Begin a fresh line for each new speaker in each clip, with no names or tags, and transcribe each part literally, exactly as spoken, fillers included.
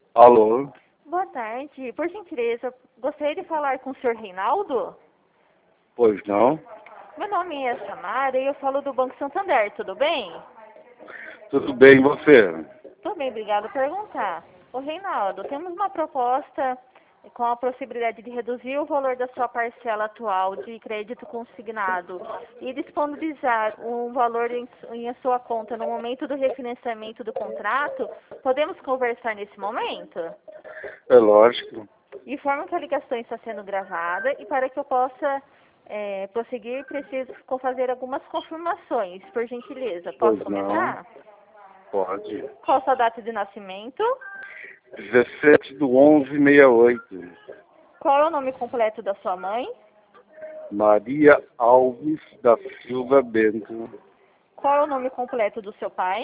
Alô?
Boa tarde. Por gentileza, gostaria de falar com o senhor Reinaldo?
Pois não?
Meu nome é Samara e eu falo do Banco Santander, tudo bem?
Tudo bem, e você?
Tudo bem, obrigado por perguntar. Ô Reinaldo, temos uma proposta com a possibilidade de reduzir o valor da sua parcela atual de crédito consignado e disponibilizar um valor em, em sua conta no momento do refinanciamento do contrato. Podemos conversar nesse momento?
É lógico.
Informo que a ligação está sendo gravada e para que eu possa é, prosseguir, preciso fazer algumas confirmações, por gentileza. Posso
Pois não?
começar?
Pode.
Qual a sua data de nascimento?
dezessete do onze sessenta e oito.
Qual é o nome completo da sua mãe?
Maria Alves da Silva Bento.
Qual é o nome completo do seu pai?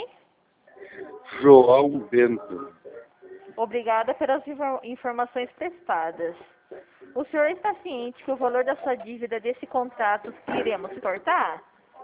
João Bento.
Obrigada pelas infor- informações prestadas. O senhor está ciente que o valor da sua dívida desse contrato que iremos cortar?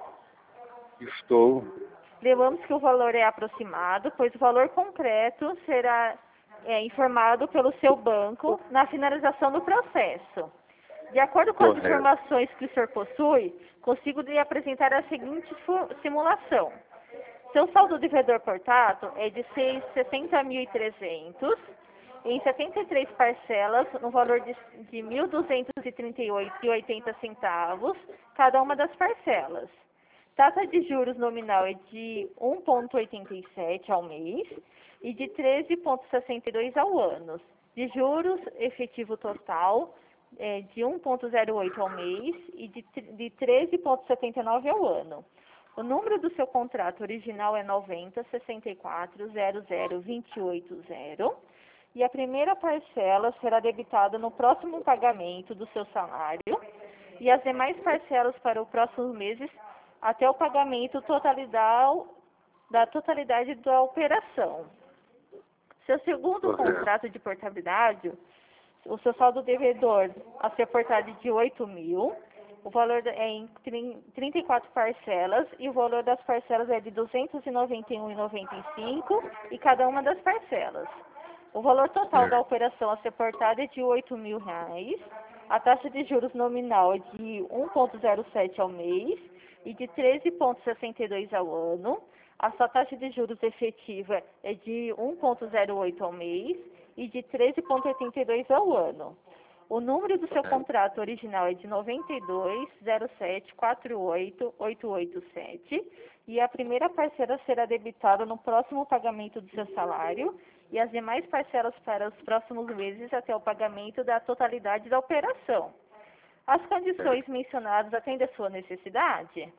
Estou.
Lembramos que o valor é aproximado, pois o valor concreto será é, informado pelo seu banco na finalização do processo. De acordo com as
Correto.
informações que o senhor possui, consigo lhe apresentar a seguinte fu- simulação. Seu saldo devedor portado é de sessenta mil e trezentos em setenta e três parcelas no valor de, de mil duzentos e trinta e oito reais e oitenta centavos cada uma das parcelas. Taxa de juros nominal é de um vírgula oitenta e sete ao mês e de treze vírgula sessenta e dois ao ano. De juros efetivo total é de um vírgula zero oito ao mês e de, de treze vírgula setenta e nove ao ano. O número do seu contrato original é noventa, sessenta e quatro, zero zero, vinte e oito zero e a primeira parcela será debitada no próximo pagamento do seu salário e as demais parcelas para os próximos meses até o pagamento totalidade, da totalidade da operação. Seu segundo
Correto.
contrato de portabilidade, o seu saldo devedor a ser portado é de oito mil, o valor é em trinta e quatro parcelas e o valor das parcelas é de duzentos e noventa e um reais e noventa e cinco centavos e cada uma das parcelas. O valor total da operação a ser portada é de oito mil reais. A taxa de juros nominal é de um vírgula zero sete ao mês e de treze vírgula sessenta e dois ao ano. A sua taxa de juros efetiva é de um vírgula zero oito ao mês e de treze vírgula oitenta e dois ao ano. O número do seu contrato original é de noventa e dois, zero sete, quarenta e oito, oitocentos e oitenta e sete e a primeira parcela será debitada no próximo pagamento do seu salário e as demais parcelas para os próximos meses até o pagamento da totalidade da operação. As condições mencionadas atendem a sua necessidade?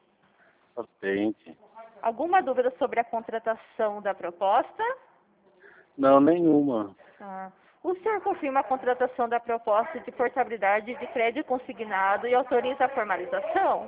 Atende.
Alguma dúvida sobre a contratação da proposta?
Não, nenhuma.
Ah, o senhor confirma a contratação da proposta de portabilidade de crédito consignado e autoriza a formalização?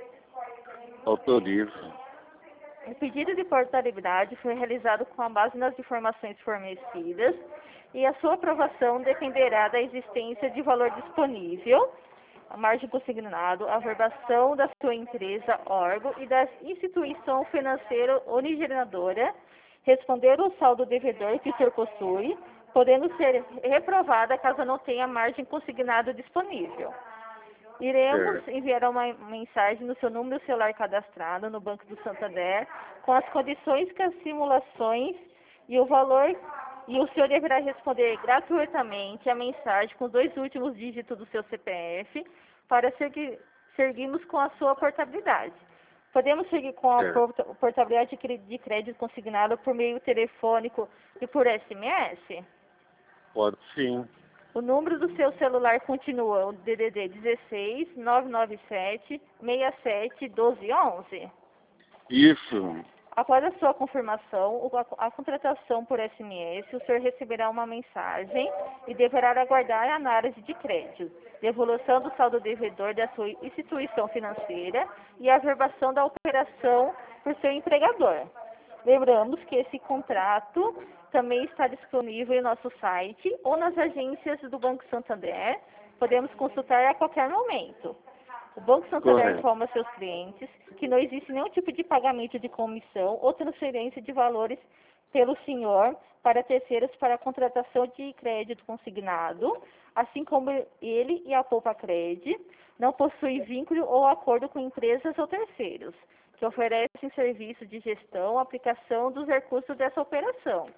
Autorizo.
O pedido de portabilidade foi realizado com base nas informações fornecidas e a sua aprovação dependerá da existência de valor disponível, a margem consignado, a verbação da sua empresa, órgão e da instituição financeira originadora, responder o saldo devedor que o senhor possui, podendo ser reprovada caso não tenha margem consignado disponível. Iremos
Certo.
enviar uma mensagem no seu número celular cadastrado no Banco do Santander com as condições que as simulações e o valor, e o senhor deverá responder gratuitamente a mensagem com os dois últimos dígitos do seu C P F para segui- seguirmos com a sua portabilidade. Podemos seguir com a
Certo.
porta- portabilidade de cre- de crédito consignado por meio telefônico e por S M S?
Pode sim.
O número do seu celular continua o D D D dezesseis, nove nove sete, seis sete, um dois um um.
Isso.
Após a sua confirmação, o- a, a contratação por S M S, o senhor receberá uma mensagem e deverá aguardar a análise de crédito, devolução do saldo devedor da sua instituição financeira e a verbação da operação por seu empregador. Lembramos que esse contrato também está disponível em nosso site ou nas agências do Banco Santander. Podemos consultar a qualquer momento. O Banco Santander
Correto.
informa seus clientes que não existe nenhum tipo de pagamento de comissão ou transferência de valores pelo senhor para terceiros para a contratação de crédito consignado, assim como ele e a Poupa-Cred não possuem vínculo ou acordo com empresas ou terceiros, que oferecem serviço de gestão, aplicação dos recursos dessa operação.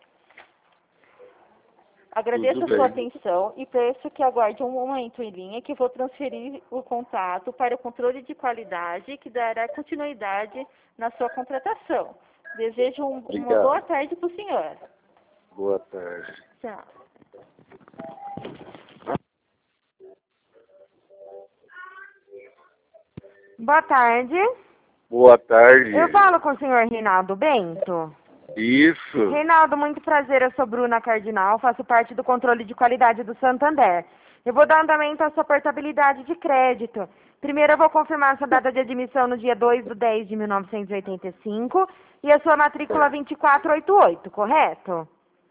Agradeço a sua atenção e peço que aguarde um momento em linha que vou transferir o contato para o controle de qualidade que dará continuidade na sua contratação. Desejo um, uma boa tarde para o senhor.
Boa tarde.
Tchau. Boa tarde.
Boa tarde.
Eu falo com o senhor Reinaldo Bento.
Isso.
Reinaldo, muito prazer, eu sou Bruna Cardinal, faço parte do controle de qualidade do Santander. Eu vou dar andamento à sua portabilidade de crédito. Primeiro eu vou confirmar a sua data de admissão no dia dois de dez de mil novecentos e oitenta e cinco e a sua matrícula vinte e quatro oitenta e oito, correto?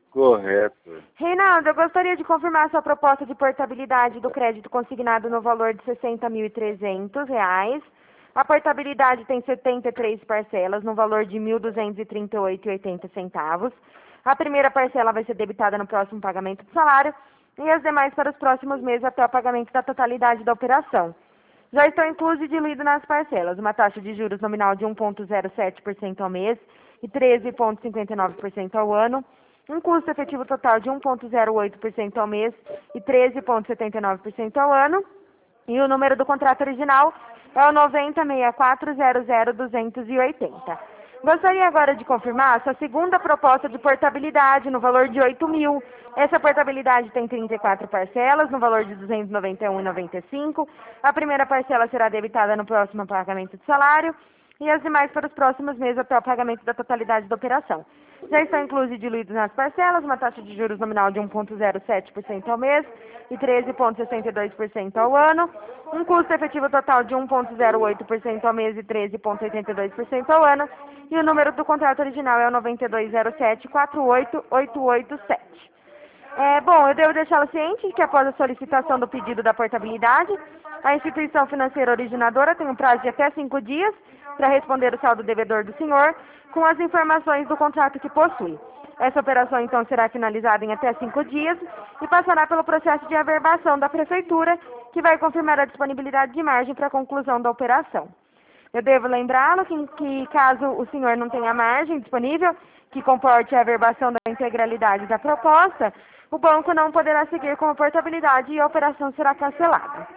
Correto.
Reinaldo, eu gostaria de confirmar a sua proposta de portabilidade do crédito consignado no valor de sessenta mil e trezentos reais. A portabilidade tem setenta e três parcelas, no valor de mil duzentos e trinta e oito reais e oitenta centavos. A primeira parcela vai ser debitada no próximo pagamento do salário e as demais para os próximos meses até o pagamento da totalidade da operação. Já estão inclusos e diluídos nas parcelas uma taxa de juros nominal de um vírgula zero sete por cento ao mês e treze vírgula cinquenta e nove por cento ao ano, um custo efetivo total de um vírgula zero oito por cento ao mês e treze vírgula setenta e nove por cento ao ano, e o número do contrato original é o noventa, sessenta e quatro, zero zero, duzentos e oitenta. Gostaria agora de confirmar a sua segunda proposta de portabilidade no valor de oito mil. Essa portabilidade tem trinta e quatro parcelas no valor de duzentos e noventa e um reais e noventa e cinco centavos. A primeira parcela será debitada no próximo pagamento do salário e as demais para os próximos meses até o pagamento da totalidade da operação. Já estão inclusos e diluídos nas parcelas uma taxa de juros nominal de um vírgula zero sete por cento ao mês e treze vírgula sessenta e dois por cento ao ano, um custo efetivo total de um vírgula zero oito por cento ao mês e treze vírgula oitenta e dois por cento ao ano, e o número do contrato original é o noventa e dois zero sete, quatro oito oito oito sete. É, bom, eu devo deixá-lo ciente que após a solicitação do pedido da portabilidade, a instituição financeira originadora tem um prazo de até cinco dias para responder o saldo devedor do senhor com as informações do contrato que possui. Essa operação, então, será finalizada em até cinco dias e passará pelo processo de averbação da Prefeitura, que vai confirmar a disponibilidade de margem para a conclusão da operação. Eu devo lembrá-lo que, que, caso o senhor não tenha margem disponível, que comporte a averbação da integralidade da proposta, o banco não poderá seguir com a portabilidade e a operação será cancelada.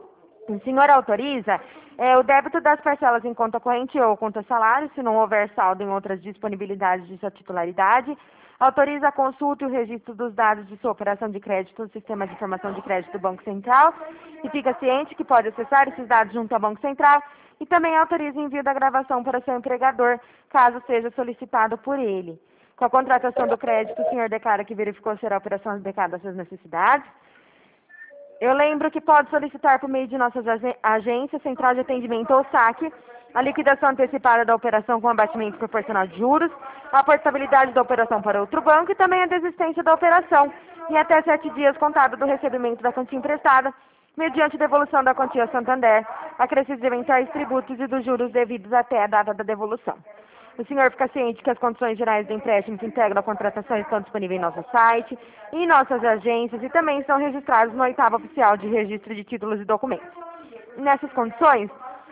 O senhor autoriza é, o débito das parcelas em conta corrente ou conta salário, se não houver saldo em outras disponibilidades de sua titularidade. Autoriza a consulta e o registro dos dados de sua operação de crédito no Sistema de Informação de Crédito do Banco Central e fica ciente que pode acessar esses dados junto ao Banco Central e também autoriza o envio da gravação para o seu empregador, caso seja solicitado por ele. Com a contratação do crédito, o senhor declara que verificou ser a operação adequada às suas necessidades. Eu lembro que pode solicitar por meio de nossas agências, Central de Atendimento ou saque, a liquidação antecipada da operação com abatimento proporcional de juros, a portabilidade da operação para outro banco e também a desistência da operação, em até sete dias contado do recebimento da quantia emprestada, mediante devolução da quantia ao Santander, acrescidos eventuais tributos e dos juros devidos até a data da devolução. O senhor fica ciente que as condições gerais do empréstimo que integram a contratação estão disponíveis em nosso site, em nossas agências e também estão registrados no oitavo oficial de registro de títulos e documentos. Nessas condições,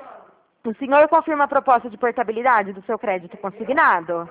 o senhor confirma a proposta de portabilidade do seu crédito consignado?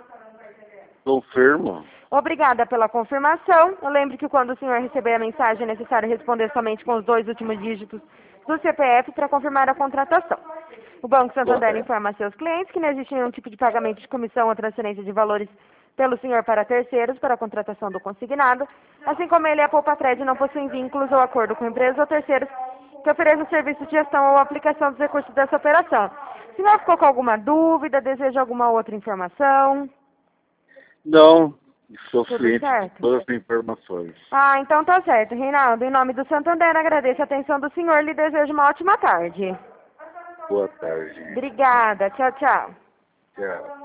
Confirmo.
Obrigada pela confirmação. Eu lembro que quando o senhor receber a mensagem é necessário responder somente com os dois últimos dígitos do C P F para confirmar a contratação. O Banco Santander informa a seus clientes que não existe nenhum tipo de pagamento de comissão ou transferência de valores pelo senhor para terceiros para a contratação do consignado, assim como ele e a Poupa-Cred não possuem vínculos ou acordo com empresas ou terceiros que ofereçam serviço de gestão ou aplicação dos recursos dessa operação. O senhor ficou com alguma dúvida, deseja alguma outra informação?
Não, estou
Tudo
ciente
certo?
de todas as informações.
Ah, então tá certo. Reinaldo, em nome do Santander, agradeço a atenção do senhor e lhe desejo uma ótima tarde.
Boa tarde.
Obrigada. Tchau, tchau.
Tchau.